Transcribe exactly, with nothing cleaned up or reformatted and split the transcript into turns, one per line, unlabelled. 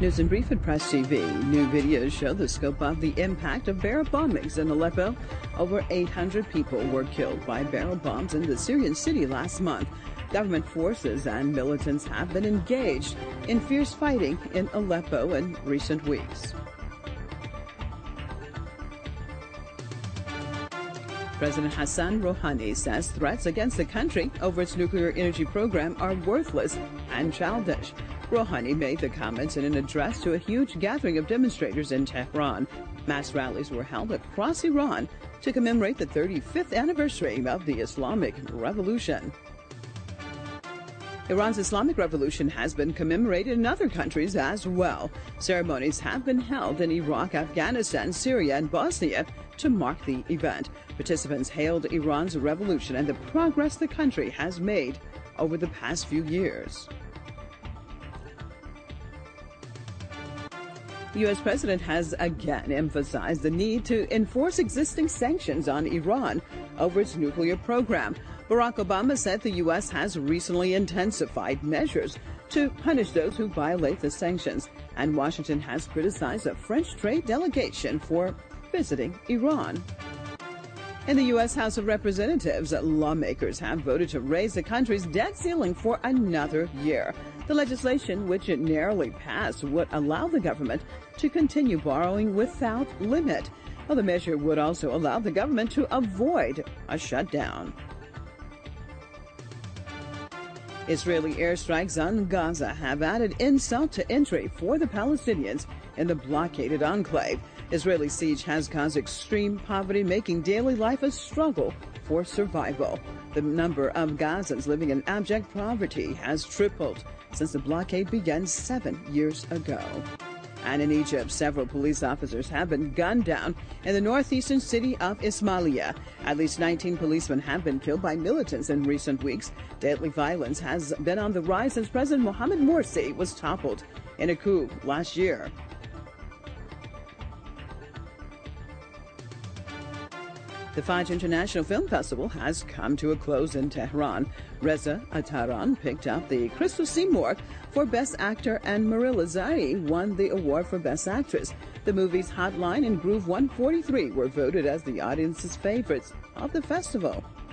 News and Brief at Press T V. New videos show the scope of the impact of barrel bombings in Aleppo. Over eight hundred people were killed by barrel bombs in the Syrian city last month. Government forces and militants have been engaged in fierce fighting in Aleppo in recent weeks. President Hassan Rouhani says threats against the country over its nuclear energy program are worthless and childish. Rouhani made the comments in an address to a huge gathering of demonstrators in Tehran. Mass rallies were held across Iran to commemorate the thirty-fifth anniversary of the Islamic Revolution. Iran's Islamic Revolution has been commemorated in other countries as well. Ceremonies have been held in Iraq, Afghanistan, Syria, and Bosnia to mark the event. Participants hailed Iran's revolution and the progress the country has made over the past few years. The U S president has again emphasized the need to enforce existing sanctions on Iran over its nuclear program. Barack Obama said the U S has recently intensified measures to punish those who violate the sanctions, and Washington has criticized a French trade delegation for visiting Iran. In the U S House of Representatives, lawmakers have voted to raise the country's debt ceiling for another year. The legislation, which it narrowly passed, would allow the government to continue borrowing without limit. Well, the measure would also allow the government to avoid a shutdown. Israeli airstrikes on Gaza have added insult to injury for the Palestinians in the blockaded enclave. Israeli siege has caused extreme poverty, making daily life a struggle for survival. The number of Gazans living in abject poverty has tripled since the blockade began seven years ago. And in Egypt, several police officers have been gunned down in the northeastern city of Ismailia. At least nineteen policemen have been killed by militants in recent weeks. Deadly violence has been on the rise since President Mohamed Morsi was toppled in a coup last year. The Fajr International Film Festival has come to a close in Tehran. Reza Ataran picked up the Crystal Seymour for Best Actor, and Marilla Zari won the award for Best Actress. The movies Hotline and Groove one forty-three were voted as the audience's favorites of the festival.